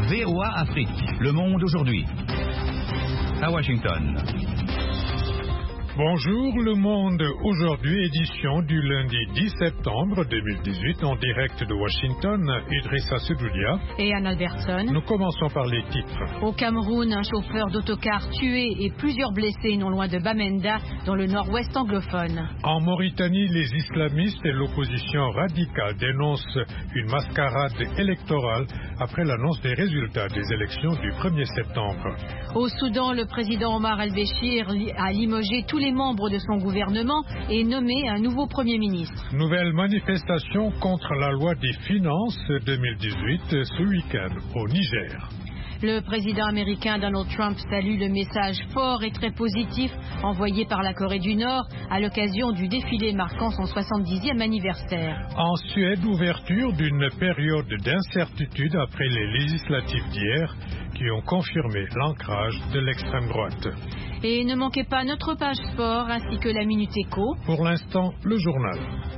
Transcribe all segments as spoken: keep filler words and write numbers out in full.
V O A Afrique, Le Monde aujourd'hui. À Washington. Bonjour Le Monde, aujourd'hui édition du lundi dix septembre deux mille dix-huit en direct de Washington, Idrissa Sedoulia et Anne Albertson. Nous commençons par les titres. Au Cameroun, un chauffeur d'autocar tué et plusieurs blessés non loin de Bamenda dans le nord-ouest anglophone. En Mauritanie, les islamistes et l'opposition radicale dénoncent une mascarade électorale après l'annonce des résultats des élections du premier septembre. Au Soudan, le président Omar el-Béchir a limogé tous les membres de son gouvernement et nommé un nouveau Premier ministre. Nouvelle manifestation contre la loi des finances deux mille dix-huit ce week-end au Niger. Le président américain Donald Trump salue le message fort et très positif envoyé par la Corée du Nord à l'occasion du défilé marquant son soixante-dixième anniversaire. En Suède, ouverture d'une période d'incertitude après les législatives d'hier qui ont confirmé l'ancrage de l'extrême droite. Et ne manquez pas notre page sport ainsi que la Minute Éco. Pour l'instant, le journal.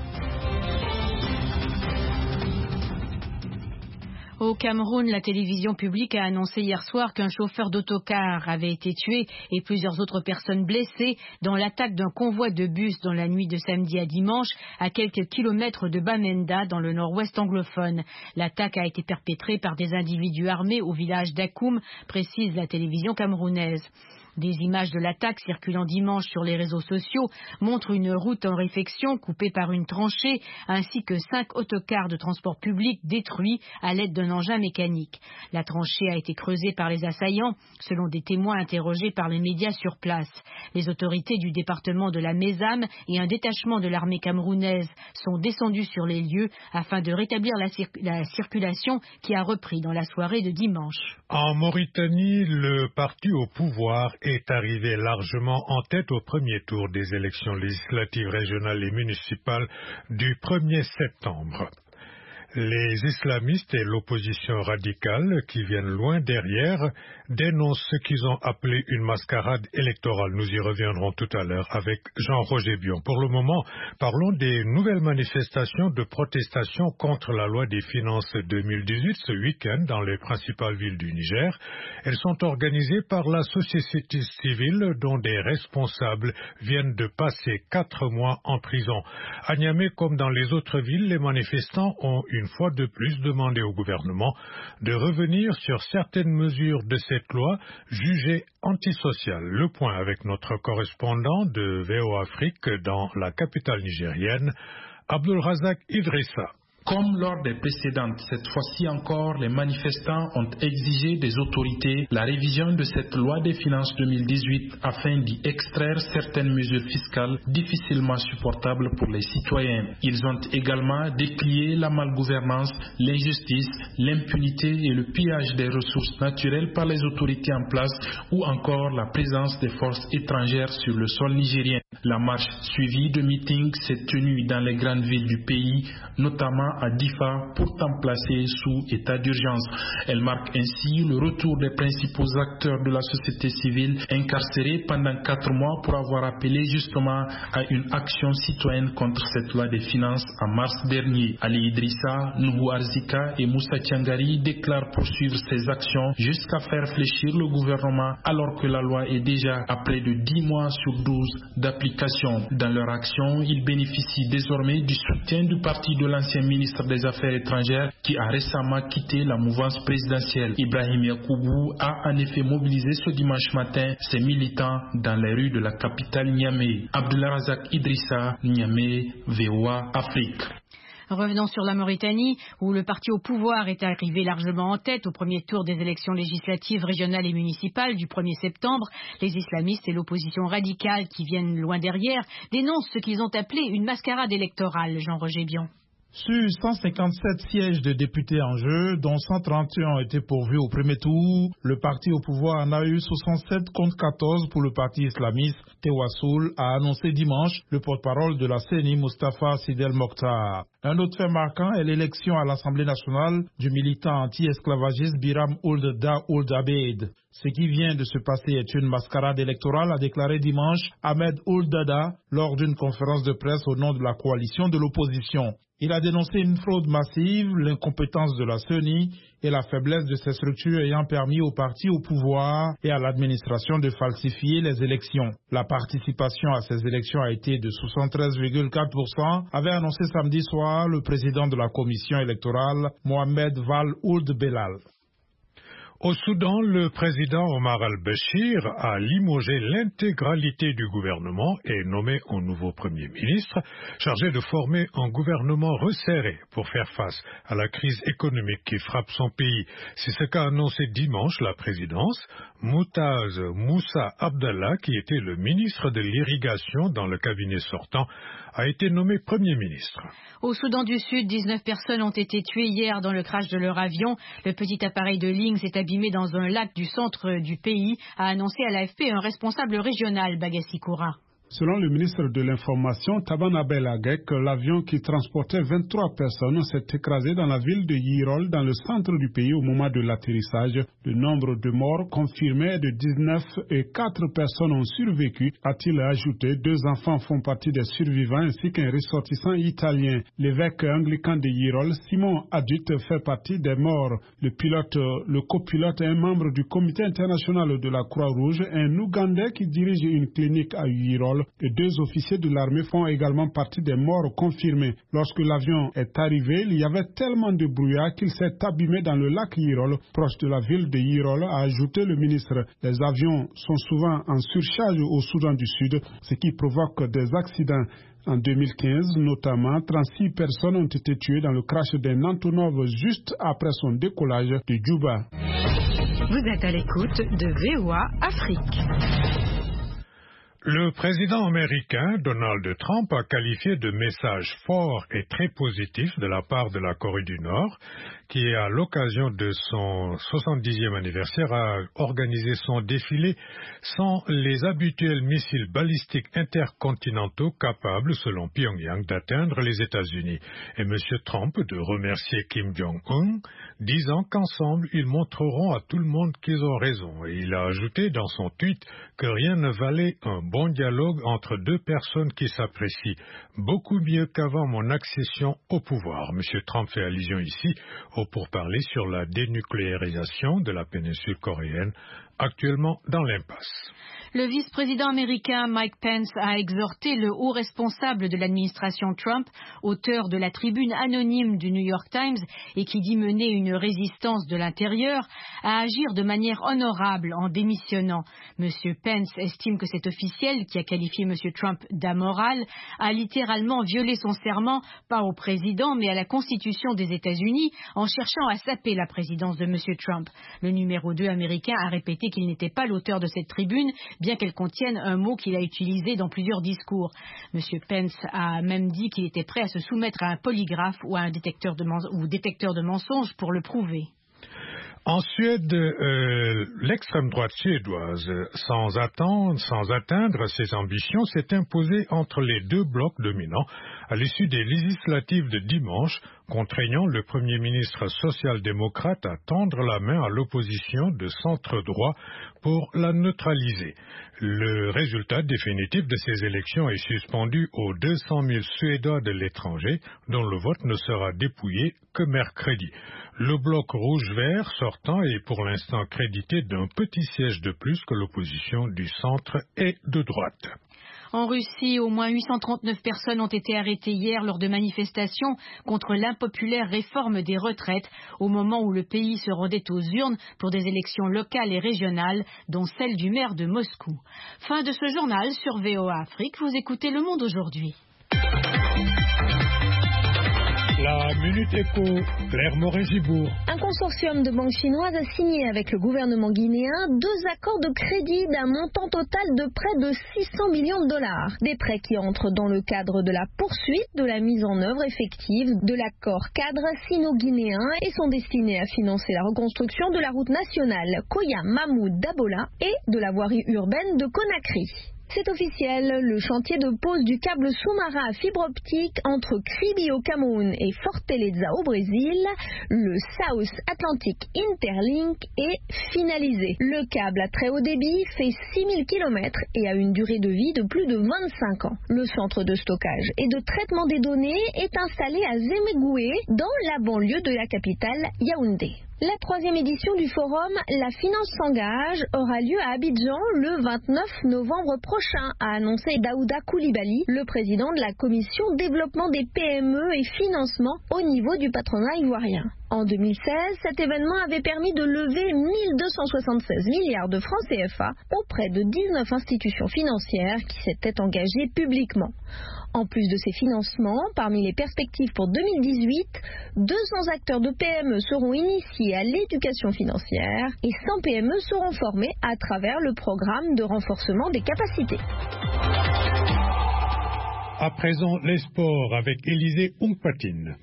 Au Cameroun, la télévision publique a annoncé hier soir qu'un chauffeur d'autocar avait été tué et plusieurs autres personnes blessées dans l'attaque d'un convoi de bus dans la nuit de samedi à dimanche à quelques kilomètres de Bamenda dans le nord-ouest anglophone. L'attaque a été perpétrée par des individus armés au village d'Akoum, précise la télévision camerounaise. Des images de l'attaque circulant dimanche sur les réseaux sociaux montrent une route en réfection coupée par une tranchée ainsi que cinq autocars de transport public détruits à l'aide d'un engin mécanique. La tranchée a été creusée par les assaillants, selon des témoins interrogés par les médias sur place. Les autorités du département de la Mésame et un détachement de l'armée camerounaise sont descendus sur les lieux afin de rétablir la, cir- la circulation qui a repris dans la soirée de dimanche. En Mauritanie, le parti au pouvoir est arrivé largement en tête au premier tour des élections législatives régionales et municipales du premier septembre. Les islamistes et l'opposition radicale, qui viennent loin derrière, dénoncent ce qu'ils ont appelé une mascarade électorale. Nous y reviendrons tout à l'heure avec Jean-Roger Bion. Pour le moment, parlons des nouvelles manifestations de protestation contre la loi des finances deux mille dix-huit ce week-end dans les principales villes du Niger. Elles sont organisées par la société civile dont des responsables viennent de passer quatre mois en prison. À Niamey, comme dans les autres villes, les manifestants ont une fois de plus demandé au gouvernement de revenir sur certaines mesures de cette loi jugée antisociale. Le point avec notre correspondant de V O A Afrique dans la capitale nigérienne, Abdulrazak Idrissa. Comme lors des précédentes, cette fois-ci encore, les manifestants ont exigé des autorités la révision de cette loi des finances deux mille dix-huit afin d'y extraire certaines mesures fiscales difficilement supportables pour les citoyens. Ils ont également décrié la malgouvernance, l'injustice, l'impunité et le pillage des ressources naturelles par les autorités en place ou encore la présence des forces étrangères sur le sol nigérien. La marche suivie de meetings s'est tenue dans les grandes villes du pays, notamment à Difa, pourtant placée sous état d'urgence. Elle marque ainsi le retour des principaux acteurs de la société civile incarcérés pendant quatre mois pour avoir appelé justement à une action citoyenne contre cette loi des finances en mars dernier. Ali Idrissa, Nuhu Arzika et Moussa Tiangari déclarent poursuivre ces actions jusqu'à faire fléchir le gouvernement alors que la loi est déjà à près de dix mois sur douze d'application. Dans leur action, ils bénéficient désormais du soutien du parti de l'ancien ministre des Affaires étrangères qui a récemment quitté la mouvance présidentielle. Ibrahim Yacoubou a en effet mobilisé ce dimanche matin ses militants dans les rues de la capitale Niamey. Abdulrazak Idrissa, Niamey, V O A Afrique. Revenons sur la Mauritanie, où le parti au pouvoir est arrivé largement en tête au premier tour des élections législatives régionales et municipales du premier septembre. Les islamistes et l'opposition radicale, qui viennent loin derrière, dénoncent ce qu'ils ont appelé une mascarade électorale. Jean-Roger Bion. Sur cent cinquante-sept sièges de députés en jeu, dont cent trente et un ont été pourvus au premier tour, le parti au pouvoir en a eu soixante-sept contre quatorze pour le parti islamiste. Tewassoul a annoncé dimanche le porte-parole de la C N I, Mustafa Sidel Mokhtar. Un autre fait marquant est l'élection à l'Assemblée nationale du militant anti-esclavagiste Biram Ould Da Ould Abeid. Ce qui vient de se passer est une mascarade électorale, a déclaré dimanche Ahmed Ould Dada lors d'une conférence de presse au nom de la coalition de l'opposition. Il a dénoncé une fraude massive, l'incompétence de la C E N I et la faiblesse de ces structures ayant permis au parti au pouvoir et à l'administration de falsifier les élections. La participation à ces élections a été de soixante-treize virgule quatre pour cent, avait annoncé samedi soir le président de la commission électorale, Mohamed Val Ould Belal. Au Soudan, le président Omar al-Béchir a limogé l'intégralité du gouvernement et nommé un nouveau premier ministre chargé de former un gouvernement resserré pour faire face à la crise économique qui frappe son pays. C'est ce qu'a annoncé dimanche la présidence. Moutaz Moussa Abdallah, qui était le ministre de l'irrigation dans le cabinet sortant, a été nommé Premier ministre. Au Soudan du Sud, dix-neuf personnes ont été tuées hier dans le crash de leur avion. Le petit appareil de ligne s'est abîmé dans un lac du centre du pays, a annoncé à l'A F P un responsable régional, Bagassi Koura. Selon le ministre de l'Information, Taban Abel Agek, l'avion qui transportait vingt-trois personnes s'est écrasé dans la ville de Yirol, dans le centre du pays, au moment de l'atterrissage. Le nombre de morts confirmé est de dix-neuf et quatre personnes ont survécu, a-t-il ajouté. Deux enfants font partie des survivants ainsi qu'un ressortissant italien. L'évêque anglican de Yirol, Simon Adut, fait partie des morts. Le pilote, le copilote est un membre du comité international de la Croix-Rouge, un Ougandais qui dirige une clinique à Yirol. Les deux officiers de l'armée font également partie des morts confirmés. Lorsque l'avion est arrivé, il y avait tellement de brouillard qu'il s'est abîmé dans le lac Yirol, proche de la ville de Yirol, a ajouté le ministre. Les avions sont souvent en surcharge au Soudan du Sud, ce qui provoque des accidents. En deux mille quinze, notamment, trente-six personnes ont été tuées dans le crash d'un Antonov juste après son décollage de Djouba. Vous êtes à l'écoute de V O A Afrique. Le président américain Donald Trump a qualifié de message fort et très positif de la part de la Corée du Nord, qui à l'occasion de son soixante-dixième anniversaire a organisé son défilé sans les habituels missiles balistiques intercontinentaux capables, selon Pyongyang, d'atteindre les États-Unis. Et M. Trump de remercier Kim Jong-un, disant qu'ensemble, ils montreront à tout le monde qu'ils ont raison. Et il a ajouté dans son tweet que rien ne valait un bon dialogue entre deux personnes qui s'apprécient beaucoup mieux qu'avant mon accession au pouvoir. M. Trump fait allusion ici au pourparlers sur la dénucléarisation de la péninsule coréenne, actuellement dans l'impasse. Le vice-président américain Mike Pence a exhorté le haut responsable de l'administration Trump, auteur de la tribune anonyme du New York Times et qui dit mener une résistance de l'intérieur, à agir de manière honorable en démissionnant. M. Pence estime que cet officiel, qui a qualifié M. Trump d'amoral, a littéralement violé son serment, pas au président, mais à la Constitution des États-Unis, en cherchant à saper la présidence de M. Trump. Le numéro deux américain a répété qu'il n'était pas l'auteur de cette tribune, bien qu'elle contienne un mot qu'il a utilisé dans plusieurs discours. M. Pence a même dit qu'il était prêt à se soumettre à un polygraphe ou à un détecteur de, mens- ou détecteur de mensonges pour le prouver. En Suède, euh, l'extrême droite suédoise, sans attendre, sans atteindre ses ambitions, s'est imposée entre les deux blocs dominants à l'issue des législatives de dimanche, contraignant le Premier ministre social-démocrate à tendre la main à l'opposition de centre-droit pour la neutraliser. Le résultat définitif de ces élections est suspendu aux deux cent mille Suédois de l'étranger, dont le vote ne sera dépouillé que mercredi. Le bloc rouge-vert sortant est pour l'instant crédité d'un petit siège de plus que l'opposition du centre et de droite. En Russie, au moins huit cent trente-neuf personnes ont été arrêtées hier lors de manifestations contre l'impopulaire réforme des retraites, au moment où le pays se rendait aux urnes pour des élections locales et régionales, dont celle du maire de Moscou. Fin de ce journal sur V O A Afrique. Vous écoutez Le Monde aujourd'hui. La Minute Éco, Claire Moret-Gibourg. Un consortium de banques chinoises a signé avec le gouvernement guinéen deux accords de crédit d'un montant total de près de six cents millions de dollars. Des prêts qui entrent dans le cadre de la poursuite de la mise en œuvre effective de l'accord cadre sino-guinéen et sont destinés à financer la reconstruction de la route nationale Koya-Mahmoud-Dabola et de la voirie urbaine de Conakry. C'est officiel, le chantier de pose du câble sous-marin à fibre optique entre Kribi au Cameroun et Fortaleza au Brésil, le South Atlantic Interlink, est finalisé. Le câble à très haut débit fait six mille kilomètres et a une durée de vie de plus de vingt-cinq ans. Le centre de stockage et de traitement des données est installé à Zemegoué, dans la banlieue de la capitale Yaoundé. La troisième édition du forum La Finance s'engage aura lieu à Abidjan le vingt-neuf novembre prochain, a annoncé Daouda Koulibaly, le président de la commission développement des P M E et financement au niveau du patronat ivoirien. En deux mille seize, cet événement avait permis de lever mille deux cent soixante-seize milliards de francs C F A auprès de dix-neuf institutions financières qui s'étaient engagées publiquement. En plus de ces financements, parmi les perspectives pour deux mille dix-huit, deux cents acteurs de P M E seront initiés à l'éducation financière et cent P M E seront formés à travers le programme de renforcement des capacités. À présent, les sports avec Élisée Oungpatine.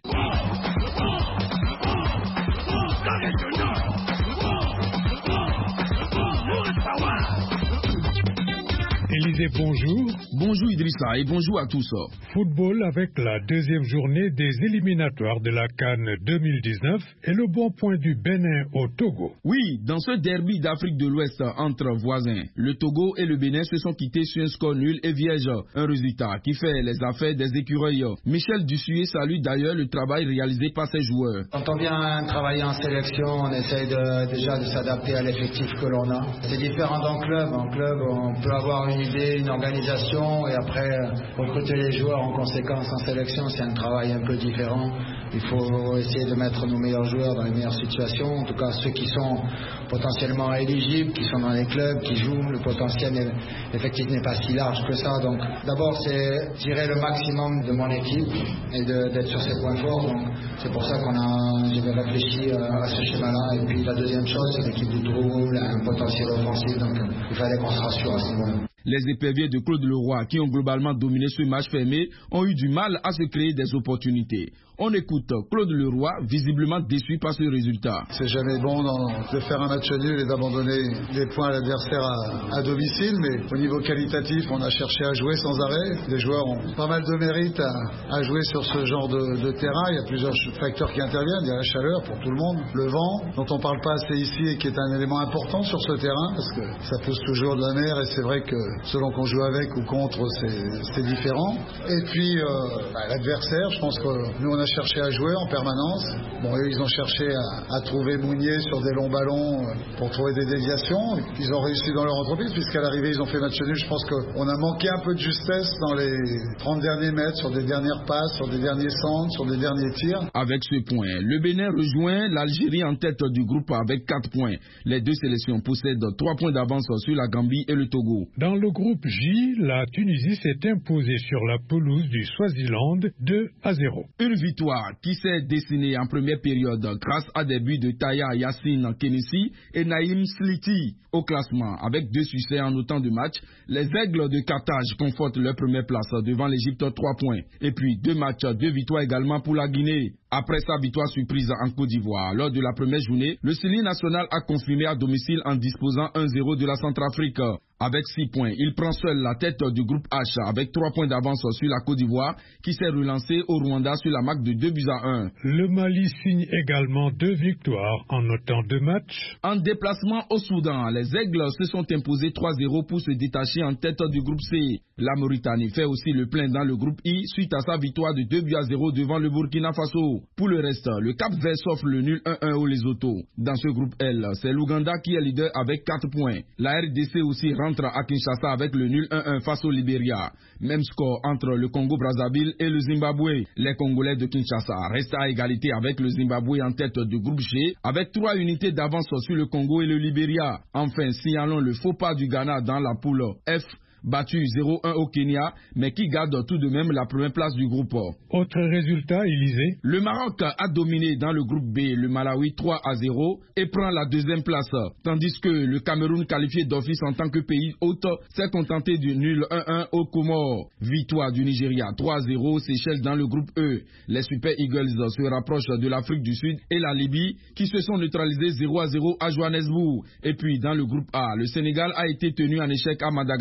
Élisée, bonjour. Bonjour Idrissa et bonjour à tous. Football avec la deuxième journée des éliminatoires de la CAN deux mille dix-neuf et le bon point du Bénin au Togo. Oui, dans ce derby d'Afrique de l'Ouest entre voisins, le Togo et le Bénin se sont quittés sur un score nul et vierge. Un résultat qui fait les affaires des écureuils. Michel Dussuyer salue d'ailleurs le travail réalisé par ses joueurs. Quand on vient travailler en sélection, on essaye de, déjà de s'adapter à l'effectif que l'on a. C'est différent d'un club. En club, on peut avoir une idée, une organisation et après recruter les joueurs en conséquence. En sélection, c'est un travail un peu différent. Il faut essayer de mettre nos meilleurs joueurs dans les meilleures situations, en tout cas ceux qui sont potentiellement éligibles, qui sont dans les clubs, qui jouent. Le potentiel effectif n'est pas si large que ça. Donc d'abord c'est tirer le maximum de mon équipe et d'être sur ses points forts. Donc c'est pour ça qu'on a j'ai réfléchi à ce schéma-là. Et puis la deuxième chose, c'est l'équipe du Togo, elle a un potentiel offensif, donc il fallait qu'on se rassure à ce moment-là. Les éperviers de Claude Leroy, qui ont globalement dominé ce match fermé, ont eu du mal à se créer des opportunités. On écoute Claude Leroy, visiblement déçu par ce résultat. C'est jamais bon de faire un match nul et d'abandonner des points à l'adversaire à, à domicile, mais au niveau qualitatif, on a cherché à jouer sans arrêt. Les joueurs ont pas mal de mérite à, à jouer sur ce genre de, de terrain. Il y a plusieurs facteurs qui interviennent. Il y a la chaleur pour tout le monde, le vent, dont on ne parle pas assez ici et qui est un élément important sur ce terrain, parce que ça pousse toujours de la mer et c'est vrai que selon qu'on joue avec ou contre, c'est différent. Et puis, euh, bah, l'adversaire, je pense que nous, on a cherché à jouer en permanence. Bon, eux, ils ont cherché à, à trouver Mounier sur des longs ballons euh, pour trouver des déviations. Ils ont réussi dans leur entreprise, puisqu'à l'arrivée, ils ont fait match nul. Je pense qu'on a manqué un peu de justesse dans les trente derniers mètres, sur des dernières passes, sur des derniers centres, sur des derniers tirs. Avec ce point, le Bénin rejoint l'Algérie en tête du groupe avec quatre points. Les deux sélections possèdent trois points d'avance sur la Gambie et le Togo. Dans le groupe J, la Tunisie s'est imposée sur la pelouse du Swaziland deux à zéro. Une victoire qui s'est dessinée en première période grâce à des buts de Taya Yassine Kenissi et Naïm Sliti. Au classement, avec deux succès en autant de matchs, les Aigles de Carthage confortent leur première place devant l'Égypte trois points. Et puis deux matchs, deux victoires également pour la Guinée. Après sa victoire surprise en Côte d'Ivoire, lors de la première journée, le Sénégal national a confirmé à domicile en disposant un zéro de la Centrafrique. Avec six points, il prend seul la tête du groupe H avec trois points d'avance sur la Côte d'Ivoire qui s'est relancée au Rwanda sur la marque de deux buts à un. Le Mali signe également deux victoires en autant de matchs. En déplacement au Soudan, les Aigles se sont imposés trois zéro pour se détacher en tête du groupe C. La Mauritanie fait aussi le plein dans le groupe I suite à sa victoire de deux buts à zéro devant le Burkina Faso. Pour le reste, le Cap-Vert s'offre le nul un un au Lesotho. Dans ce groupe L, c'est l'Ouganda qui est leader avec quatre points. La R D C aussi rentre à Kinshasa avec le nul un un face au Libéria. Même score entre le Congo-Brazzaville et le Zimbabwe. Les Congolais de Kinshasa restent à égalité avec le Zimbabwe en tête du groupe G, avec trois unités d'avance sur le Congo et le Libéria. Enfin, signalons le faux pas du Ghana dans la poule F, battu zéro un au Kenya, mais qui garde tout de même la première place du groupe. Autre résultat, Élisée. Le Maroc a dominé dans le groupe B le Malawi trois à zéro et prend la deuxième place, tandis que le Cameroun, qualifié d'office en tant que pays hôte, s'est contenté du nul un un au Comores. Victoire du Nigeria trois à zéro aux Seychelles dans le groupe E. Les Super Eagles se rapprochent de l'Afrique du Sud et la Libye qui se sont neutralisés zéro à zéro à Johannesburg. Et puis dans le groupe A, le Sénégal a été tenu en échec à Madagascar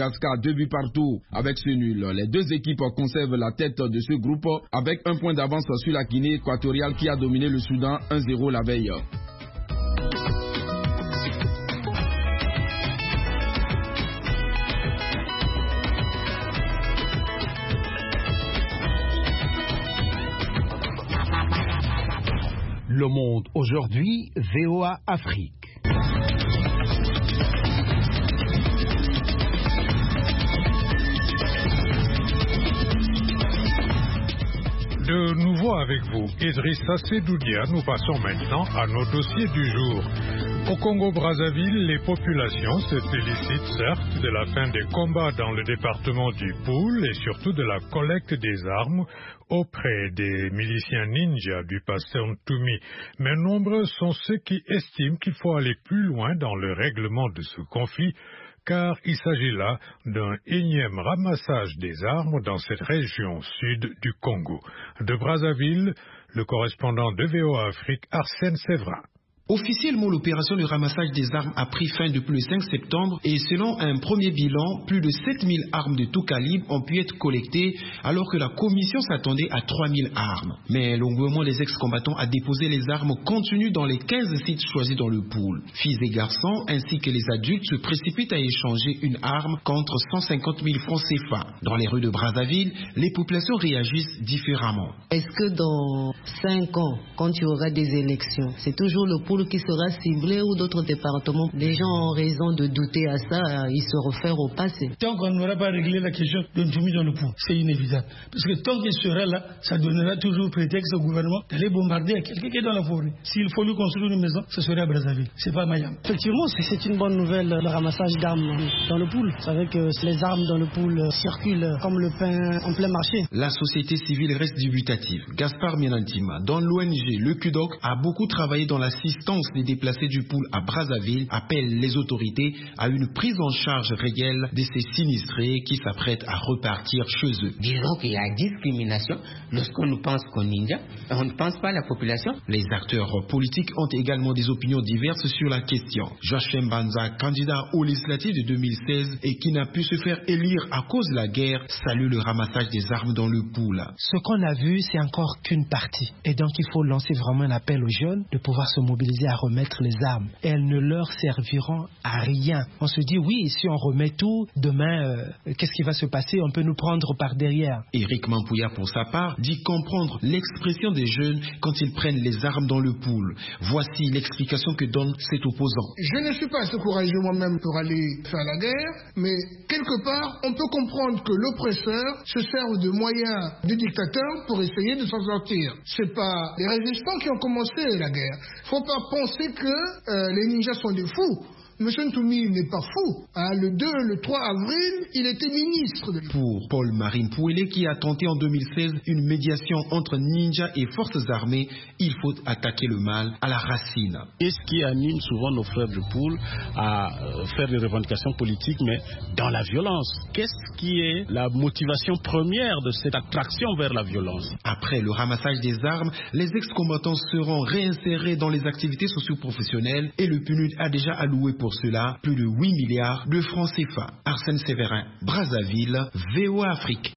deux buts partout. Avec ce nul, les deux équipes conservent la tête de ce groupe avec un point d'avance sur la Guinée équatoriale qui a dominé le Soudan un zéro la veille. Le Monde aujourd'hui, V O A Afrique. De nouveau avec vous, Idrissa Sedoudia, nous passons maintenant à nos dossiers du jour. Au Congo-Brazzaville, les populations se félicitent certes de la fin des combats dans le département du Poul et surtout de la collecte des armes auprès des miliciens ninja du Pasteur Ntumi. Mais nombreux sont ceux qui estiment qu'il faut aller plus loin dans le règlement de ce conflit, car il s'agit là d'un énième ramassage des armes dans cette région sud du Congo. De Brazzaville, le correspondant de V O A Afrique, Arsène Séverin. Officiellement, l'opération de ramassage des armes a pris fin depuis le cinq septembre et selon un premier bilan, plus de sept mille armes de tout calibre ont pu être collectées alors que la commission s'attendait à trois mille armes. Mais le gouvernement des ex-combattants a déposé les armes contenues dans les quinze sites choisis dans le pool. Filles et garçons ainsi que les adultes se précipitent à échanger une arme contre cent cinquante mille francs C F A. Dans les rues de Brazzaville, les populations réagissent différemment. Est-ce que dans cinq ans, quand il y aura des élections, c'est toujours le pool qui sera ciblé ou d'autres départements? Les gens ont raison de douter à ça, ils se réfèrent au passé. Tant qu'on n'aura pas réglé la question de Ntumi dans le pool, c'est inévitable. Parce que tant qu'il sera là, ça donnera toujours prétexte au gouvernement d'aller bombarder à quelqu'un qui est dans la forêt. S'il faut lui construire une maison, ce serait à Brazzaville, c'est pas à Mayam. Effectivement, c'est une bonne nouvelle, le ramassage d'armes dans le pool. Vous savez que les armes dans le pool circulent comme le pain en plein marché. La société civile reste dubitative. Gaspard Mianantima, dans l'O N G Le C U D O C, a beaucoup travaillé dans l'assistance des déplacés du pool à Brazzaville, appelle les autorités à une prise en charge réelle de ces sinistrés qui s'apprêtent à repartir chez eux. Disons qu'il y a discrimination lorsqu'on nous pense qu'aux ninja, on ne pense pas à la population. Les acteurs politiques ont également des opinions diverses sur la question. Joachim Banza, candidat aux législatives de deux mille seize et qui n'a pu se faire élire à cause de la guerre, salue le ramassage des armes dans le pool. Ce qu'on a vu, c'est encore qu'une partie. Et donc il faut lancer vraiment un appel aux jeunes de pouvoir se mobiliser à remettre les armes. Et elles ne leur serviront à rien. On se dit, oui, si on remet tout, demain, euh, qu'est-ce qui va se passer? On peut nous prendre par derrière. Éric Mampouya, pour sa part, dit comprendre l'expression des jeunes quand ils prennent les armes dans le pool. Voici l'explication que donne cet opposant. Je ne suis pas assez courageux moi-même pour aller faire la guerre, mais quelque part, on peut comprendre que l'oppresseur se serve de moyens du dictateur pour essayer de s'en sortir. C'est pas les résistants qui ont commencé la guerre. Faut pas penser que euh, les ninjas sont des fous. Monsieur Ntumi n'est pas fou. Hein, le deux, le trois avril, il était ministre de l'État. Pour Paul-Marie Mpouélé, qui a tenté en deux mille seize une médiation entre ninjas et forces armées, il faut attaquer le mal à la racine. Et ce qui anime souvent nos frères du pool à euh, faire des revendications politiques, mais dans la violence. Qu'est-ce qui est la motivation première de cette attraction vers la violence? Après le ramassage des armes, les ex-combattants seront réinsérés dans les activités socio-professionnelles et le P N U D a déjà alloué pour Pour cela, plus de huit milliards de francs C F A. Arsène Séverin, Brazzaville, V O A Afrique.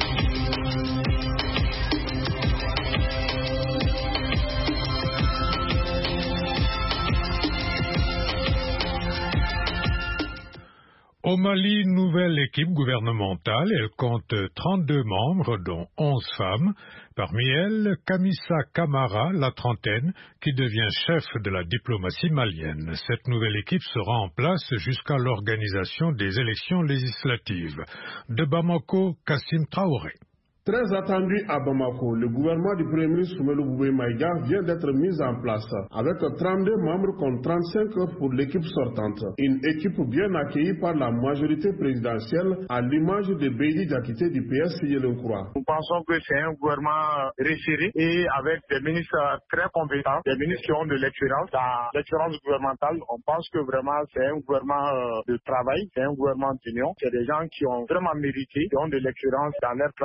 Au Mali, nouvelle équipe gouvernementale, elle compte trente-deux membres, dont onze femmes. Parmi elles, Kamissa Camara, la trentaine, qui devient chef de la diplomatie malienne. Cette nouvelle équipe sera en place jusqu'à l'organisation des élections législatives. De Bamako, Kassim Traoré. Très attendu à Bamako, le gouvernement du Premier ministre Soumelou Boubé Maïga vient d'être mis en place avec trente-deux membres contre trente-cinq pour l'équipe sortante. Une équipe bien accueillie par la majorité présidentielle à l'image de Bédi Diakité du P S Yelenkura. Nous pensons que c'est un gouvernement référé et avec des ministres très compétents, des ministres qui ont de l'expérience. Dans l'expérience gouvernementale, on pense que vraiment c'est un gouvernement de travail, c'est un gouvernement d'union. C'est des gens qui ont vraiment mérité, qui ont de l'expérience dans leur travail de tous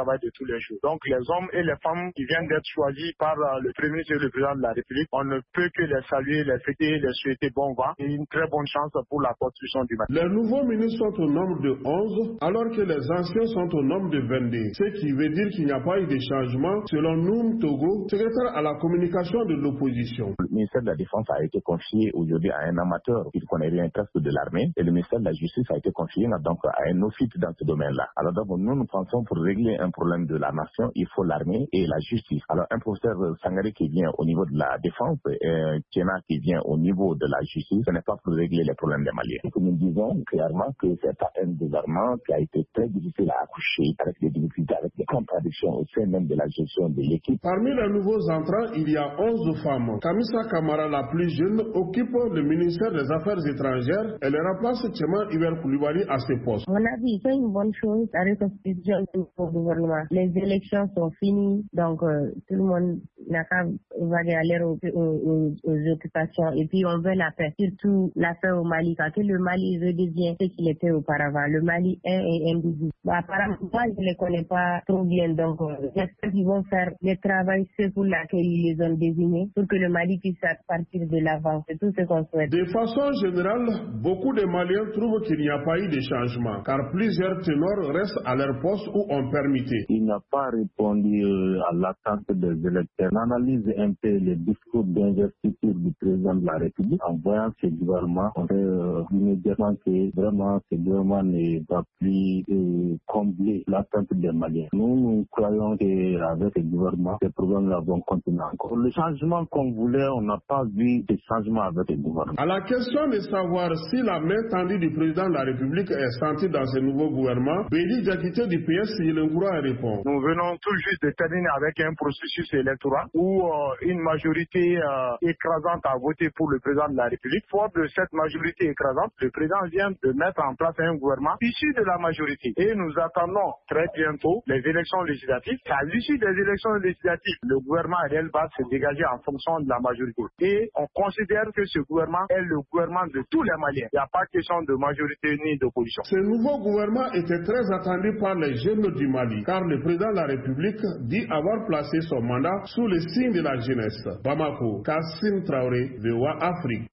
les jours. Donc les hommes et les femmes qui viennent d'être choisis par le Premier ministre et le Président de la République, on ne peut que les saluer, les fêter, les souhaiter bon vent et une très bonne chance pour la construction du Mali. Les nouveaux ministres sont au nombre de onze, alors que les anciens sont au nombre de vingt-deux. Ce qui veut dire qu'il n'y a pas eu de changement, selon Noum Togo, secrétaire à la communication de l'opposition. Le ministère de la Défense a été confié aujourd'hui à un amateur qui ne connaît rien presque de l'armée, et le ministère de la Justice a été confié donc à un néophyte dans ce domaine-là. Alors donc nous, nous pensons pour régler un problème de la nation, il faut l'armée et la justice. Alors un professeur Sangaré qui vient au niveau de la défense et un Tiena qui vient au niveau de la justice, ce n'est pas pour régler les problèmes des Maliens. Et que nous disons clairement que c'est pas un désarmement qui a été très difficile à accoucher, avec des difficultés, avec des contradictions au sein même de la gestion de l'équipe. Parmi les nouveaux entrants, il y a onze femmes. Kamisa Kamara, la plus jeune, occupe le ministère des Affaires étrangères. Elle remplace Tcheman Iber Koulibaly à ce poste. À mon avis, c'est une bonne chose à reconstitution du gouvernement. Les élections sont finies, donc euh, tout le monde n'a qu'à vaguer à l'air aux, aux, aux occupations. Et puis on veut la paix, surtout la paix au Mali, quand le Mali redevient ce qu'il était auparavant. Le Mali est et indivisible. Bon, apparemment, moi, je ne les connais pas trop bien, donc euh, j'espère qu'ils vont faire le travail, ceux pour laquelle ils les ont désignés, pour que le Mali puisse partir de l'avant. C'est tout ce qu'on souhaite. De façon générale, beaucoup de Maliens trouvent qu'il n'y a pas eu de changement, car plusieurs ténors restent à leur poste où on permettait. Il n'a pas répondu à l'attente des électeurs. On analyse un peu les discours d'investiture du président de la République. En voyant ce gouvernement, on fait euh, immédiatement que vraiment ce gouvernement ne va plus euh, combler l'attente des Maliens. Nous, nous croyons qu'avec ce gouvernement, ces problèmes-là vont continuer encore. Le changement qu'on voulait, on n'a pas vu de changement avec le gouvernement. À la question de savoir si la main tendue du président de la République est sentie dans ce nouveau gouvernement, Béli Diakité du P S Yilengura répond. Nous venons tout juste de terminer avec un processus électoral où euh, une majorité euh, écrasante a voté pour le président de la République. Fort de cette majorité écrasante, le président vient de mettre en place un gouvernement issu de la majorité. Et nous attendons très bientôt les élections législatives. À l'issue des élections législatives, le gouvernement réel va se dégager en fonction de la majorité. Et on considère que ce gouvernement est le gouvernement de tous les Maliens. Il n'y a pas question de majorité ni d'opposition. Ce nouveau gouvernement était très attendu par les jeunes du Mali, car le président de la République dit avoir placé son mandat sous le signe de la jeunesse. Bamako, Kassim Traoré, V O A Afrique.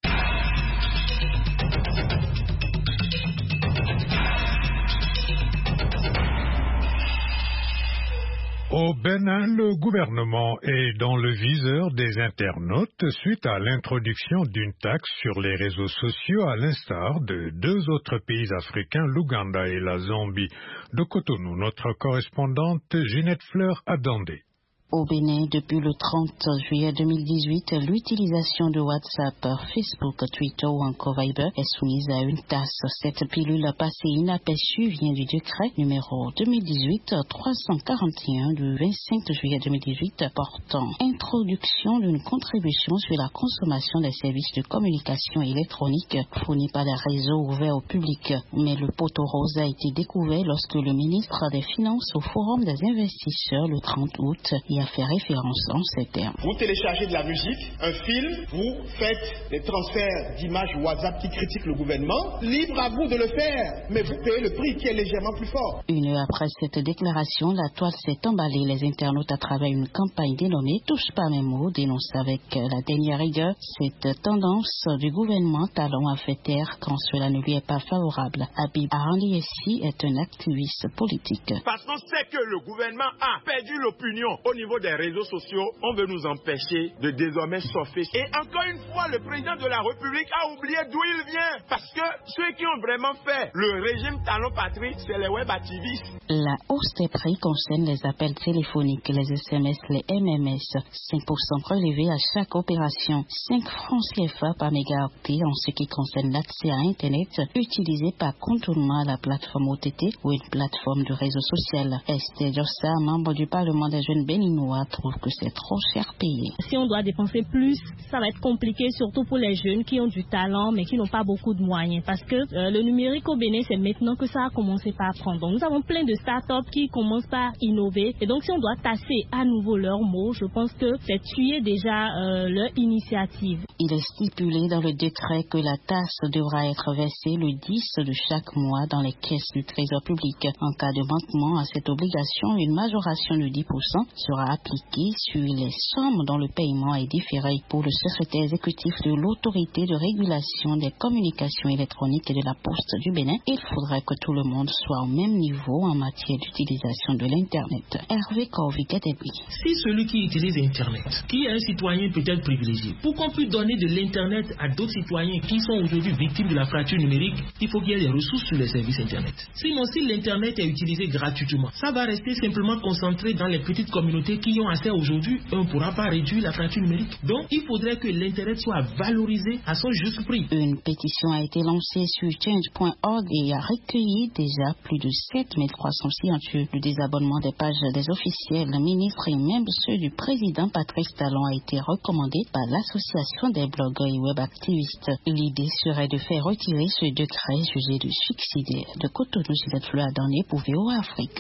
Au Bénin, le gouvernement est dans le viseur des internautes suite à l'introduction d'une taxe sur les réseaux sociaux à l'instar de deux autres pays africains, l'Ouganda et la Zambie. De Cotonou, notre correspondante Ginette Fleur a Dandé. Au Bénin, depuis le trente juillet deux mille dix-huit, l'utilisation de WhatsApp, Facebook, Twitter ou encore Viber est soumise à une taxe. Cette pilule passée inaperçue vient du décret numéro deux mille dix-huit trois cent quarante et un du vingt-cinq juillet deux mille dix-huit portant introduction d'une contribution sur la consommation des services de communication électronique fournis par des réseaux ouverts au public. Mais le poteau rose a été découvert lorsque le ministre des Finances au Forum des investisseurs le trente août y a fait référence en ces termes. Vous téléchargez de la musique, un film, vous faites des transferts d'images WhatsApp qui critiquent le gouvernement. Libre à vous de le faire, mais vous payez le prix qui est légèrement plus fort. Une heure après cette déclaration, la toile s'est emballée. Les internautes, à travers une campagne dénommée Touche pas mes mots, dénoncent avec la dernière rigueur cette tendance du gouvernement talon à faire taire quand cela ne lui est pas favorable. Habib Arandiyessi est un activiste politique. Parce qu'on sait que le gouvernement a perdu l'opinion au niveau des réseaux sociaux, on veut nous empêcher de désormais surfer. Et encore une fois, le président de la République a oublié d'où il vient. Parce que ceux qui ont vraiment fait le régime talon patrie, c'est les web activistes. La hausse des prix concerne les appels téléphoniques, les S M S, les M M S. cinq pour cent relevés à chaque opération. cinq francs C F A par mégaoctet en ce qui concerne l'accès à Internet utilisé par contournement à la plateforme O T T ou une plateforme de réseau social. Esther Jossa, membre du Parlement des jeunes béninois, Burkinois trouvent que c'est trop cher payé. Si on doit dépenser plus, ça va être compliqué, surtout pour les jeunes qui ont du talent mais qui n'ont pas beaucoup de moyens. Parce que euh, le numérique au Bénin, c'est maintenant que ça a commencé par prendre. Donc nous avons plein de startups qui commencent par innover. Et donc si on doit tasser à nouveau leurs mots, je pense que c'est tuer déjà euh, leur initiative. Il est stipulé dans le décret que la taxe devra être versée le dix de chaque mois dans les caisses du Trésor public. En cas de manquement à cette obligation, une majoration de dix pour cent sera appliquée sur les sommes dont le paiement est différé. Pour le secrétaire exécutif de l'autorité de régulation des communications électroniques et de la poste du Bénin, il faudrait que tout le monde soit au même niveau en matière d'utilisation de l'Internet. Hervé Corvic-Edebli. Si celui qui utilise Internet, qui est un citoyen peut-être privilégié, pour qu'on puisse donner de l'Internet à d'autres citoyens qui sont aujourd'hui victimes de la fracture numérique, il faut qu'il y ait des ressources sur les services Internet. Sinon, si l'Internet est utilisé gratuitement, ça va rester simplement concentré dans les petites communautés qui y ont accès aujourd'hui et on ne pourra pas réduire la fracture numérique. Donc, il faudrait que l'Internet soit valorisé à son juste prix. Une pétition a été lancée sur change point org et a recueilli déjà plus de sept mille trois cents signatures. Le désabonnement des pages des officiels, ministres et même ceux du président Patrice Talon a été recommandé par l'association des blogueurs et web activistes. L'idée serait de faire retirer ce décret jugé de suicidaire. De Cotonou, Gisèle Fleur Adorné pour V O A Afrique.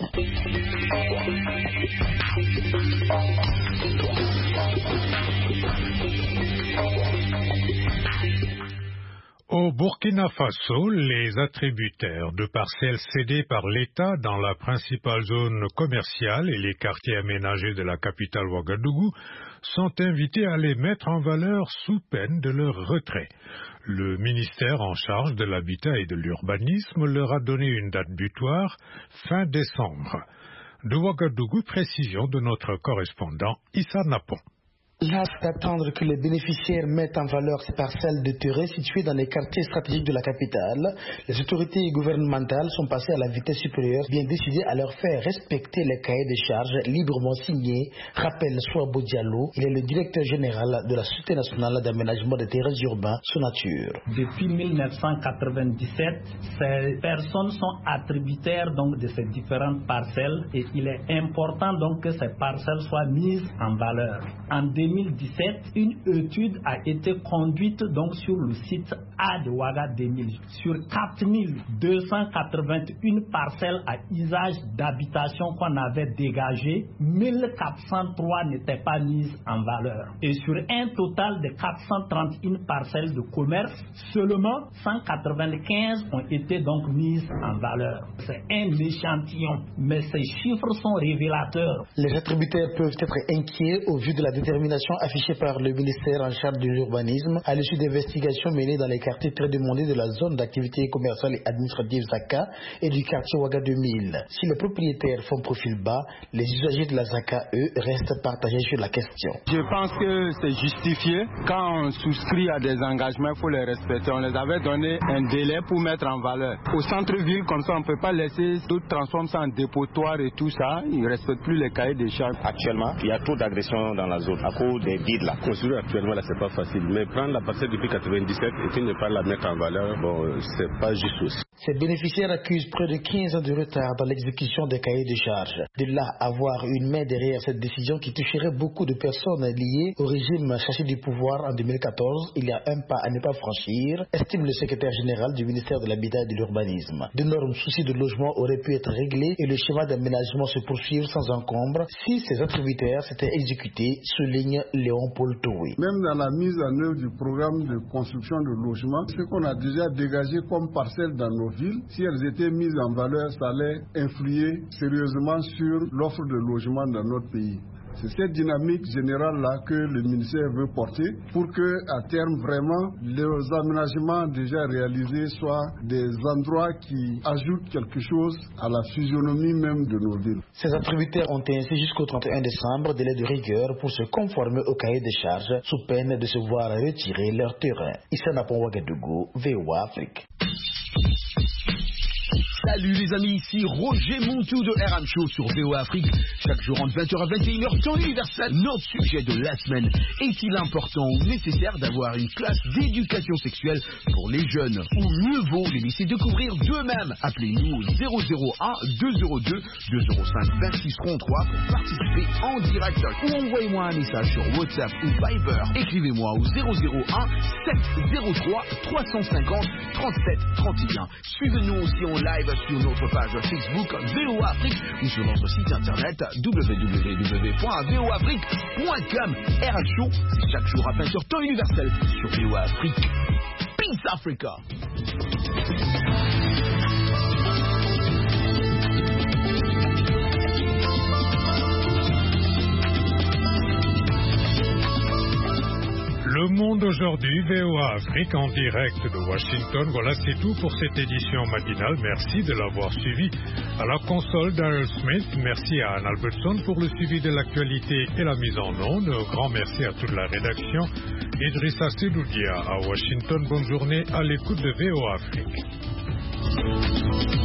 Au Burkina Faso, les attributaires de parcelles cédées par l'État dans la principale zone commerciale et les quartiers aménagés de la capitale Ouagadougou sont invités à les mettre en valeur sous peine de leur retrait. Le ministère en charge de l'habitat et de l'urbanisme leur a donné une date butoir, fin décembre. De Ouagadougou, précision de notre correspondant Issa Napon. Las d'attendre que les bénéficiaires mettent en valeur ces parcelles de terrain situées dans les quartiers stratégiques de la capitale, les autorités gouvernementales sont passées à la vitesse supérieure, bien décidées à leur faire respecter les cahiers de charges librement signés, rappelle Souabo Diallo. Il est le directeur général de la Société nationale d'aménagement des terrains urbains, Sonature. Depuis mille neuf cent quatre-vingt-dix-sept, ces personnes sont attributaires donc de ces différentes parcelles et il est important donc que ces parcelles soient mises en valeur. En deux mille dix-sept, une étude a été conduite donc sur le site A de Ouaga deux mille. Sur quatre mille deux cent quatre-vingt-un parcelles à usage d'habitation qu'on avait dégagées, mille quatre cent trois n'étaient pas mises en valeur. Et sur un total de quatre cent trente et un parcelles de commerce, seulement cent quatre-vingt-quinze ont été donc mises en valeur. C'est un échantillon, mais ces chiffres sont révélateurs. Les attributaires peuvent être inquiets au vu de la détermination affichée par le ministère en charge de l'urbanisme à l'issue d'investigations menées dans les quartiers très demandés de la zone d'activité commerciale et administrative Zaka et du quartier Ouaga deux mille. Si les propriétaires font profil bas, les usagers de la Zaka, eux, restent partagés sur la question. Je pense que c'est justifié. Quand on souscrit à des engagements, il faut les respecter. On les avait donné un délai pour mettre en valeur. Au centre-ville, comme ça, on ne peut pas laisser d'autres transformer ça en dépotoir et tout ça. Ils ne respectent plus les cahiers des charges. Actuellement, il y a trop d'agressions dans la zone. À cause des vides là. Construire actuellement là, c'est pas facile. Mais prendre la parcelle depuis quatre-vingt-dix-sept et puis ne pas la mettre en valeur, bon, c'est pas juste aussi. Ces bénéficiaires accusent près de quinze ans de retard dans l'exécution des cahiers de charges. De là à avoir une main derrière cette décision qui toucherait beaucoup de personnes liées au régime cherché du pouvoir en deux mille quatorze, il y a un pas à ne pas franchir, estime le secrétaire général du ministère de l'Habitat et de l'Urbanisme. D'énormes soucis de logement auraient pu être réglés et le schéma d'aménagement se poursuivre sans encombre si ces attributaires s'étaient exécutés, souligne Léon-Paul Toué. Même dans la mise en œuvre du programme de construction de logements, ce qu'on a déjà dégagé comme parcelles dans nos villes, si elles étaient mises en valeur, ça allait influer sérieusement sur l'offre de logements dans notre pays. C'est cette dynamique générale-là que le ministère veut porter pour que, à terme, vraiment, les aménagements déjà réalisés soient des endroits qui ajoutent quelque chose à la physionomie même de nos villes. Ces attributaires ont ainsi jusqu'au trente et un décembre délai de rigueur pour se conformer au cahier des charges sous peine de se voir retirer leur terrain. Issa Napon Ouagadougou, V O A Afrique. Salut les amis, ici Roger Montou de R M Show sur V O A Afrique. Chaque jour entre vingt heures à vingt et une heures, temps universel. Notre sujet de la semaine, est-il important ou nécessaire d'avoir une classe d'éducation sexuelle pour les jeunes, ou mieux vaut les laisser découvrir d'eux-mêmes? Appelez-nous au zéro zéro un deux zéro deux deux zéro cinq vingt-six trente-trois pour participer en direct, ou envoyez-moi un message sur WhatsApp ou Viber. Écrivez-moi au zéro zéro un sept zéro trois trois cent cinquante trente-sept trente et un. Suivez-nous aussi en live sur notre page Facebook V O A Afrique ou sur notre site internet w w w point v o afrique point com. R H Show, c'est chaque jour à vingt heures temps universel sur V O A Afrique. Peace Africa. Le Monde aujourd'hui, V O A Afrique en direct de Washington. Voilà, c'est tout pour cette édition matinale. Merci de l'avoir suivi. À la console, Daryl Smith. Merci à Anne Albertson pour le suivi de l'actualité et la mise en onde. Grand merci à toute la rédaction. Idrissa Sedoudia à Washington. Bonne journée à l'écoute de V O A Afrique.